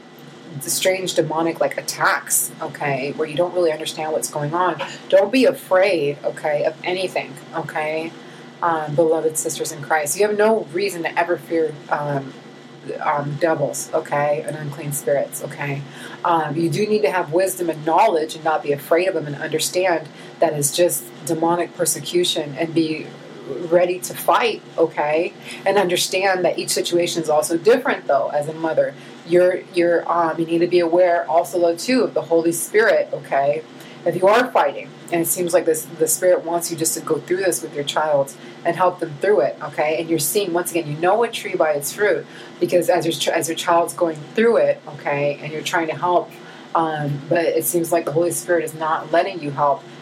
the strange demonic, like, attacks, okay, where you don't really understand what's going on. Don't be afraid, okay, of anything, okay, um, beloved sisters in Christ. You have no reason to ever fear um, um, devils, okay, and unclean spirits, okay. Um, you do need to have wisdom and knowledge and not be afraid of them, and understand that it's just demonic persecution, and be ready to fight, okay, and understand that each situation is also different, though. As a mother, you're you're um you need to be aware also, though, too, of the Holy Spirit, okay, if you are fighting and it seems like this the Spirit wants you just to go through this with your child and help them through it, okay, and you're seeing, once again, you know a tree by its fruit, because as your as your child's going through it, okay, and you're trying to help, um but it seems like the Holy Spirit is not letting you help.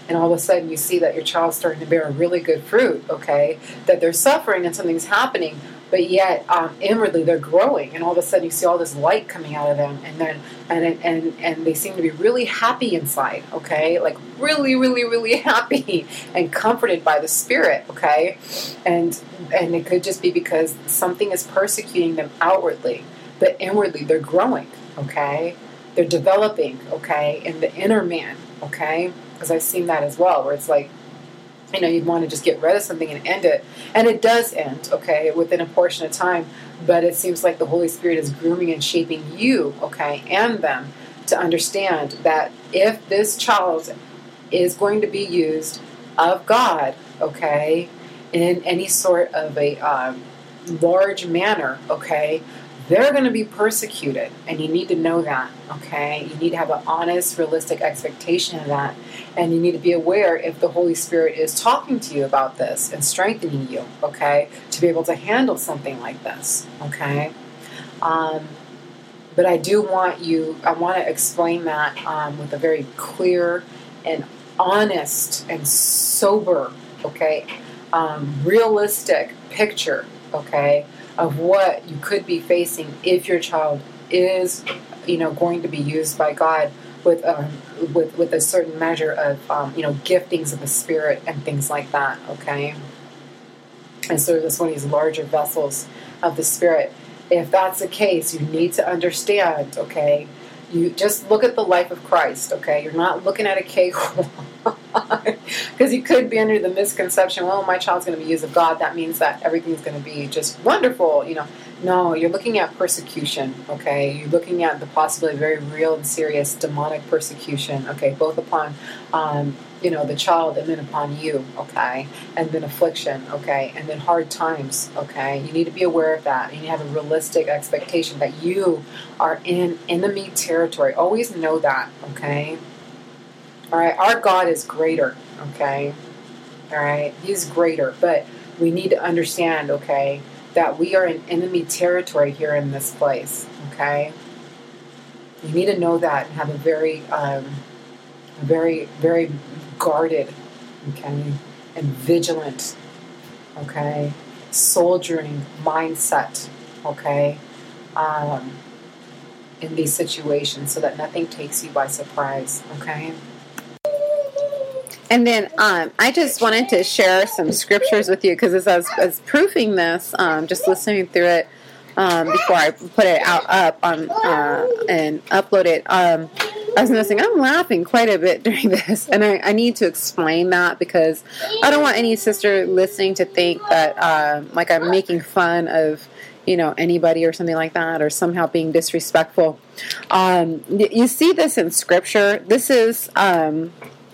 and all of a sudden you see that your child's starting to bear a really good fruit, okay, that they're suffering and something's happening, but yet um, inwardly they're growing, and all of a sudden you see all this light coming out of them, and then and and and they seem to be really happy inside, okay, like really, really, really happy and comforted by the Spirit, okay, and and it could just be because something is persecuting them outwardly, but inwardly they're growing, okay, they're developing, okay, in the inner man, okay, because I've seen that as well, where it's like, you know, you'd want to just get rid of something and end it. And it does end, okay, within a portion of time. But it seems like the Holy Spirit is grooming and shaping you, okay, and them to understand that if this child is going to be used of God, okay, in any sort of a um, large manner, okay, they're going to be persecuted. And you need to know that, okay? You need to have an honest, realistic expectation of that. And you need to be aware if the Holy Spirit is talking to you about this and strengthening you, okay, to be able to handle something like this, okay? Um, but I do want you, I want to explain that um, with a very clear and honest and sober, okay, um, realistic picture, okay, of what you could be facing if your child is, you know, going to be used by God with um, with with a certain measure of um, you know, giftings of the Spirit and things like that, okay? And so it's one of these larger vessels of the Spirit. If that's the case, you need to understand, okay? You just look at the life of Christ, okay? You're not looking at a cakewalk. Because you could be under the misconception, well, my child's going to be used of God. That means that everything's going to be just wonderful, you know. No, you're looking at persecution, okay? You're looking at the possibility of very real and serious demonic persecution, okay? Both upon, um, you know, the child and then upon you, okay? And then affliction, okay? And then hard times, okay? You need to be aware of that. You need to have a realistic expectation that you are in enemy territory. Always know that, okay? All right, our God is greater, okay? All right, He's greater, but we need to understand, okay, that we are in enemy territory here in this place, okay? You need to know that and have a very, um, very, very guarded, okay, and vigilant, okay, soldiering mindset, okay, um, in these situations so that nothing takes you by surprise, okay?
And then um, I just wanted to share some scriptures with you because as I was, I was proofing this, um, just listening through it um, before I put it out up on uh, and upload it, um, I was noticing I'm laughing quite a bit during this, and I, I need to explain that because I don't want any sister listening to think that uh, like I'm making fun of, you know, anybody or something like that, or somehow being disrespectful. Um, you see this in Scripture. This is Um,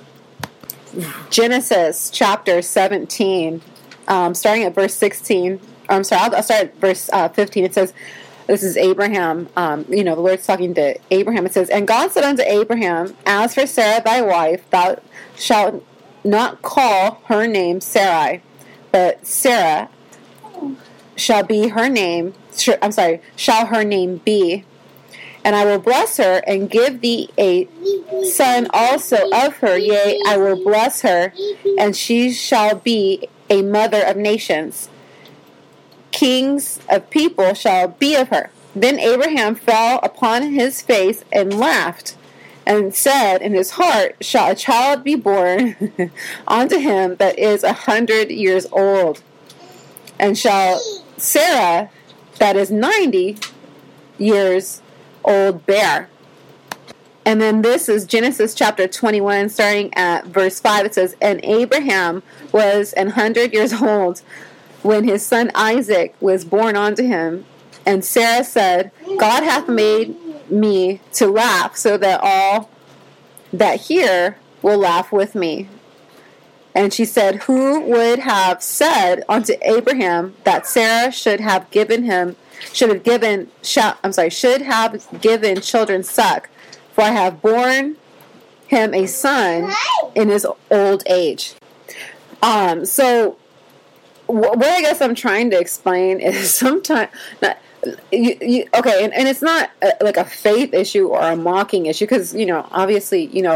Genesis chapter seventeen, um, starting at verse sixteen. I'm sorry, I'll, I'll start at verse uh, fifteen. It says, this is Abraham, um, you know, the Lord's talking to Abraham. It says, and God said unto Abraham, as for Sarah thy wife, thou shalt not call her name Sarai, but Sarah shall be her name, I'm sorry, shall her name be. And I will bless her, and give thee a son also of her. Yea, I will bless her, and she shall be a mother of nations. Kings of people shall be of her. Then Abraham fell upon his face and laughed, and said in his heart, shall a child be born unto him that is a hundred years old? And shall Sarah, that is ninety years old, bear? And then this is Genesis chapter twenty-one, starting at verse five. It says, and Abraham was an hundred years old when his son Isaac was born unto him. And Sarah said, God hath made me to laugh, so that all that hear will laugh with me. And she said, who would have said unto Abraham that Sarah should have given him should have given shall, I'm sorry should have given children suck, for I have borne him a son in his old age. Um so what I guess I'm trying to explain is sometimes not you, you, okay, and, and it's not a, like a faith issue or a mocking issue, because, you know, obviously, you know,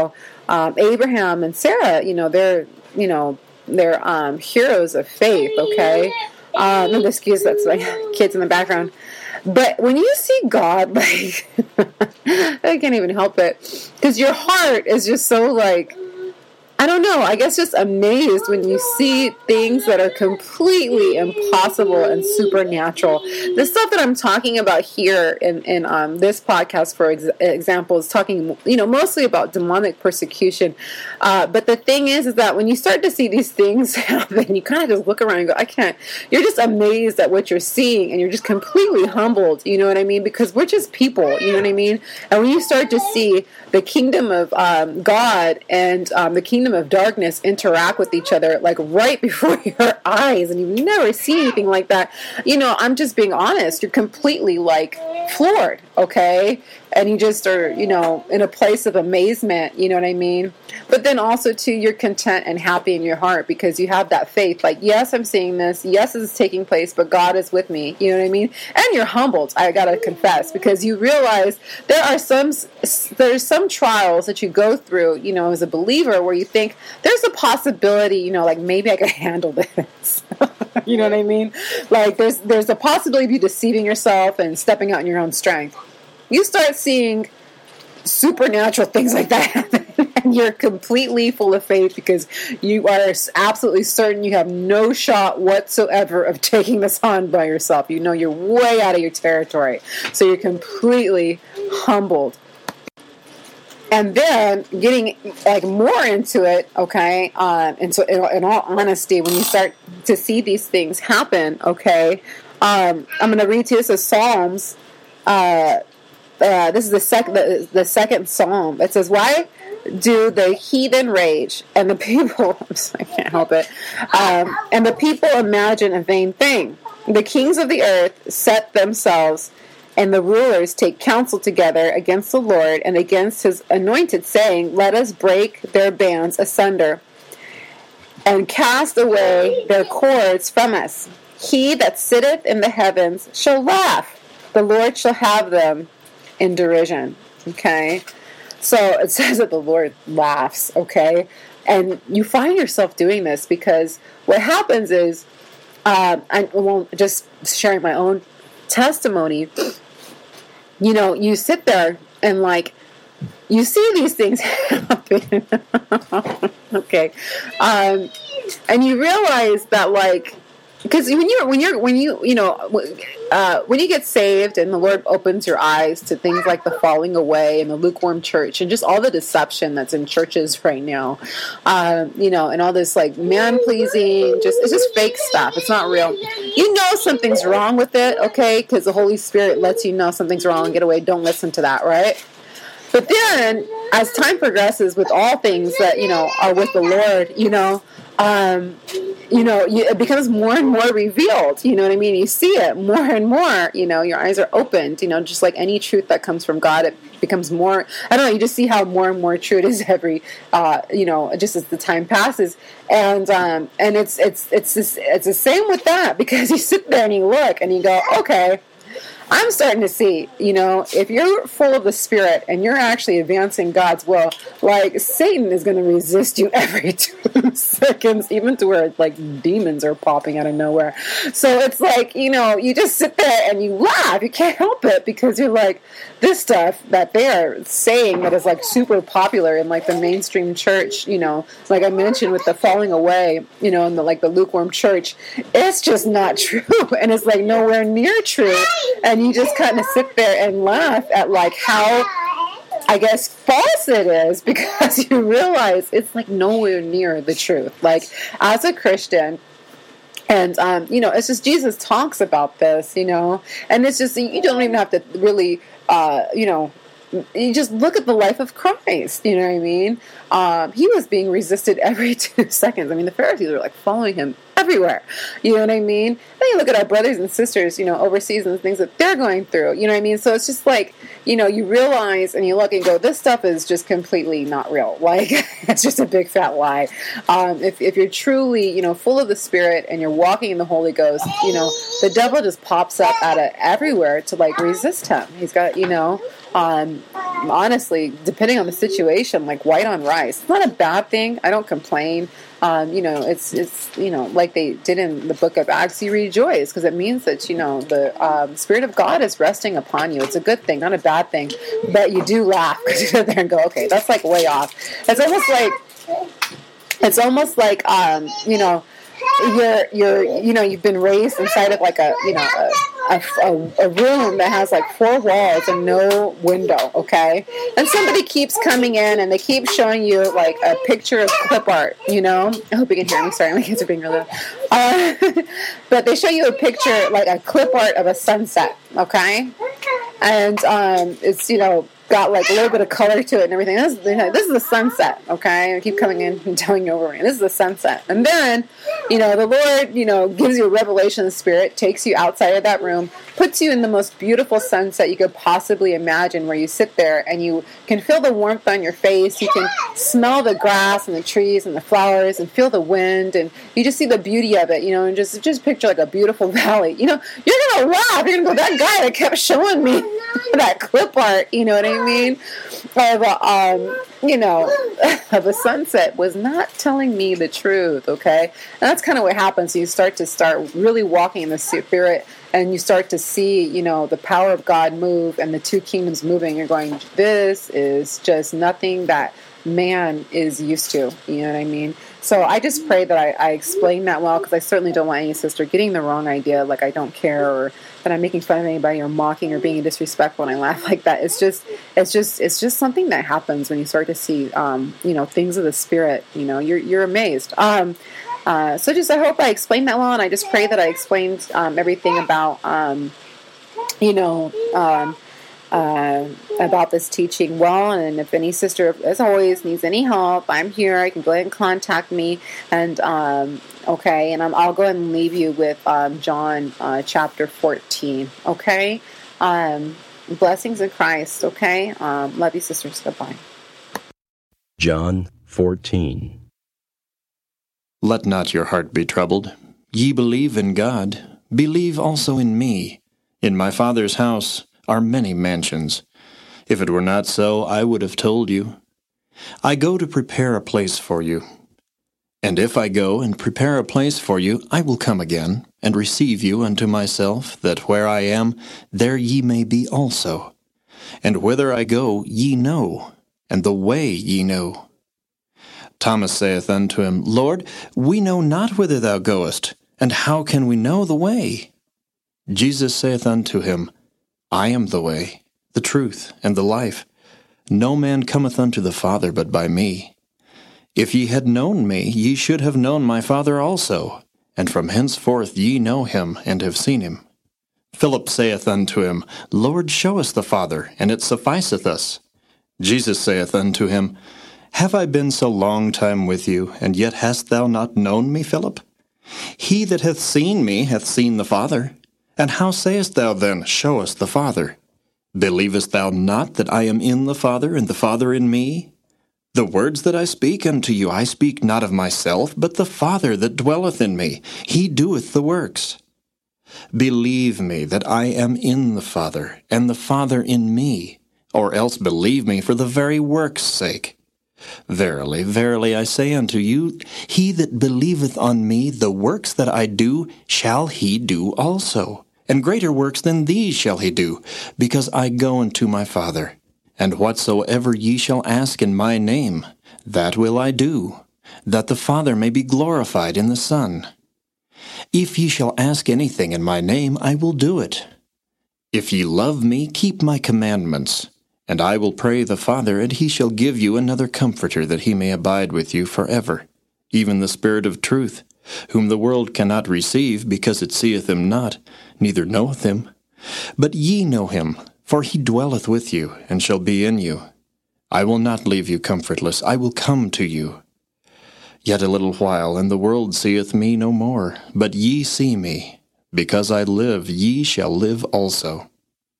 um, Abraham and Sarah, you know, they're, you know, they're um, heroes of faith, okay? Um, no, excuse, that's my kids in the background. But when you see God, like, I can't even help it. Because your heart is just so, like, I don't know, I guess just amazed when you see things that are completely impossible and supernatural. The stuff that I'm talking about here in, in um, this podcast, for ex- example, is talking, you know, mostly about demonic persecution. Uh, but the thing is, is that when you start to see these things happen, you kind of just look around and go, I can't. You're just amazed at what you're seeing, and you're just completely humbled, you know what I mean? Because we're just people, you know what I mean? And when you start to see the kingdom of um, God and um, the kingdom of darkness interact with each other, like right before your eyes, and you've never seen anything like that, you know, I'm just being honest, you're completely like floored, okay? And you just are, you know, in a place of amazement, you know what I mean? But then also, too, you're content and happy in your heart because you have that faith. Like, yes, I'm seeing this. Yes, this is taking place, but God is with me. You know what I mean? And you're humbled, I got to confess, because you realize there are some, there's some trials that you go through, you know, as a believer where you think there's a possibility, you know, like maybe I could handle this. You know what I mean? Like, there's, there's a possibility of you deceiving yourself and stepping out in your own strength. You start seeing supernatural things like that happen, and you're completely full of faith because you are absolutely certain you have no shot whatsoever of taking this on by yourself. You know you're way out of your territory. So you're completely humbled. And then getting like more into it, okay, um, and so in, in all honesty, when you start to see these things happen, okay, um, I'm going to read to you, this is Psalms, uh, Uh, this is the, sec- the, the second psalm. It says, why do the heathen rage and the people, I'm sorry, I can't help it, um, and the people imagine a vain thing? The kings of the earth set themselves, and the rulers take counsel together against the Lord and against his anointed, saying, let us break their bands asunder and cast away their cords from us. He that sitteth in the heavens shall laugh. The Lord shall have them in derision, okay? So it says that the Lord laughs, okay? And you find yourself doing this because what happens is, uh, I well, just sharing my own testimony, you know, you sit there and like, you see these things happen, okay? Um, and you realize that like, because when you're when you're when you you know uh, when you get saved and the Lord opens your eyes to things like the falling away and the lukewarm church and just all the deception that's in churches right now, uh, you know, and all this like man pleasing, just it's just fake stuff. It's not real. You know something's wrong with it, okay? Because the Holy Spirit lets you know something's wrong and get away. Don't listen to that, right? But then, as time progresses with all things that you know are with the Lord, you know. Um, you know, you, it becomes more and more revealed, you know what I mean? You see it more and more, you know, your eyes are opened, you know, just like any truth that comes from God, it becomes more, I don't know, you just see how more and more true it is every, uh, you know, just as the time passes. And, um, and it's, it's, it's, this, it's the same with that, because you sit there and you look and you go, okay, I'm starting to see, you know, if you're full of the Spirit and you're actually advancing God's will, like, Satan is going to resist you every two seconds, even to where, like, demons are popping out of nowhere. So it's like, you know, you just sit there and you laugh. You can't help it because you're like, this stuff that they are saying that is, like, super popular in, like, the mainstream church, you know, like I mentioned with the falling away, you know, in the, like, the lukewarm church, it's just not true. And it's, like, nowhere near true. And you just kind of sit there and laugh at like how, I guess, false it is, because you realize it's like nowhere near the truth. Like, as a Christian, and um, you know, it's just Jesus talks about this, you know, and it's just, you don't even have to really, uh, you know, you just look at the life of Christ, you know what I mean? Um, he was being resisted every two seconds. I mean, the Pharisees were like following him everywhere, you know what I mean? Then you look at our brothers and sisters, you know, overseas and the things that they're going through, you know what I mean? So it's just like, you know, you realize and you look and go, this stuff is just completely not real. Like, it's just a big fat lie. Um, if, if you're truly, you know, full of the Spirit and you're walking in the Holy Ghost, you know, the devil just pops up out of everywhere to like resist him. He's got, you know, Um, honestly, depending on the situation, like white on rice. It's not a bad thing. I don't complain. Um, you know, it's, it's, you know, like they did in the book of Acts, you rejoice because it means that, you know, the um, Spirit of God is resting upon you. It's a good thing, not a bad thing. But you do laugh because you sit there and go, okay, that's like way off. It's almost like, it's almost like, um, you know, you're, you're, you know, you've been raised inside of like a, you know, a, a, a room that has like four walls and no window, okay? And somebody keeps coming in and they keep showing you like a picture of clip art, you know? I hope you can hear me. Sorry, my kids are being really loud. Uh, but they show you a picture, like a clip art of a sunset, okay? And um, it's, you know, got like a little bit of color to it and everything. This, this is the sunset, okay? I keep coming in and telling you over again. This is the sunset. And then, you know, the Lord, you know, gives you a revelation of the Spirit, takes you outside of that room, puts you in the most beautiful sunset you could possibly imagine, where you sit there and you can feel the warmth on your face. You can smell the grass and the trees and the flowers and feel the wind, and you just see the beauty of it, you know, and just just picture like a beautiful valley. You know, you're going to laugh. You're going to go, that guy that kept showing me that clip art, you know what I mean, of a, um, you know, of a sunset was not telling me the truth, okay? And that's kind of what happens. You start to start really walking in the Spirit, and you start to see, you know, the power of God move and the two kingdoms moving. You're going, this is just nothing that man is used to, you know what I mean? So I just pray that I, I explain that well, because I certainly don't want any sister getting the wrong idea, like I don't care, or that I'm making fun of anybody or mocking or being disrespectful when I laugh like that. It's just, it's just, it's just something that happens when you start to see, um, you know, things of the Spirit. You know, you're you're amazed. Um, uh, so just I hope I explained that well, and I just pray that I explained um, everything about, um, you know. Um, Uh, about this teaching well, and if any sister, as always, needs any help, I'm here. You can go ahead and contact me, and um, okay, and I'm, I'll go ahead and leave you with um, John uh, chapter fourteen. Okay, um, blessings in Christ. Okay, um, love you, sisters. Goodbye.
John fourteen.
Let not your heart be troubled. Ye believe in God, believe also in me. In my Father's house are many mansions. If it were not so, I would have told you. I go to prepare a place for you. And if I go and prepare a place for you, I will come again, and receive you unto myself, that where I am, there ye may be also. And whither I go, ye know, and the way ye know. Thomas saith unto him, Lord, we know not whither thou goest, and how can we know the way? Jesus saith unto him, I am the way, the truth, and the life. No man cometh unto the Father but by me. If ye had known me, ye should have known my Father also, and from henceforth ye know him, and have seen him. Philip saith unto him, Lord, show us the Father, and it sufficeth us. Jesus saith unto him, Have I been so long time with you, and yet hast thou not known me, Philip? He that hath seen me hath seen the Father. And how sayest thou then, Show us the Father? Believest thou not that I am in the Father, and the Father in me? The words that I speak unto you, I speak not of myself, but the Father that dwelleth in me, he doeth the works. Believe me that I am in the Father, and the Father in me, or else believe me for the very works' sake. Verily, verily, I say unto you, he that believeth on me, the works that I do, shall he do also. And greater works than these shall he do, because I go unto my Father. And whatsoever ye shall ask in my name, that will I do, that the Father may be glorified in the Son. If ye shall ask anything in my name, I will do it. If ye love me, keep my commandments. And I will pray the Father, and he shall give you another Comforter, that he may abide with you forever, even the Spirit of truth, whom the world cannot receive, because it seeth him not, neither knoweth him. But ye know him, for he dwelleth with you, and shall be in you. I will not leave you comfortless, I will come to you. Yet a little while, and the world seeth me no more, but ye see me. Because I live, ye shall live also.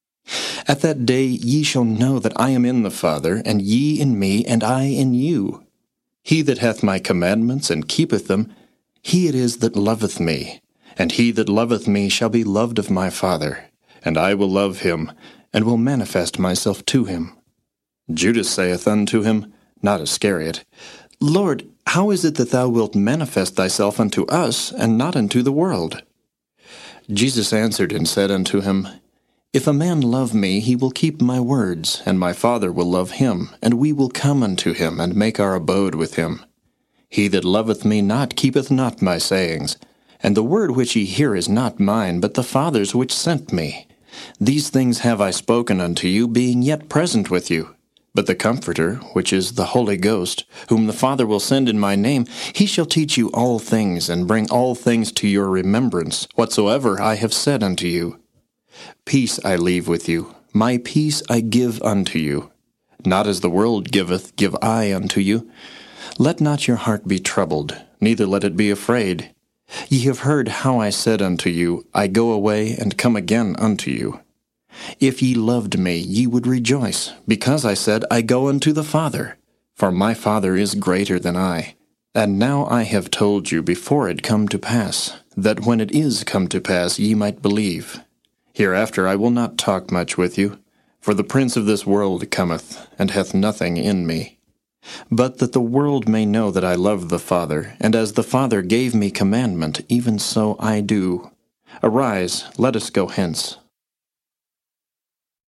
At that day ye shall know that I am in the Father, and ye in me, and I in you. He that hath my commandments, and keepeth them, he it is that loveth me. And he that loveth me shall be loved of my Father, and I will love him, and will manifest myself to him. Judas saith unto him, not Iscariot, Lord, how is it that thou wilt manifest thyself unto us, and not unto the world? Jesus answered and said unto him, If a man love me, he will keep my words, and my Father will love him, and we will come unto him, and make our abode with him. He that loveth me not keepeth not my sayings, and the word which ye hear is not mine, but the Father's which sent me. These things have I spoken unto you, being yet present with you. But the Comforter, which is the Holy Ghost, whom the Father will send in my name, he shall teach you all things, and bring all things to your remembrance, whatsoever I have said unto you. Peace I leave with you, my peace I give unto you. Not as the world giveth, give I unto you. Let not your heart be troubled, neither let it be afraid. Ye have heard how I said unto you, I go away and come again unto you. If ye loved me, ye would rejoice, because I said, I go unto the Father. For my Father is greater than I. And now I have told you before it come to pass, that when it is come to pass ye might believe. Hereafter I will not talk much with you, for the prince of this world cometh, and hath nothing in me. But that the world may know that I love the Father, and as the Father gave me commandment, even so I do. Arise, let us go hence.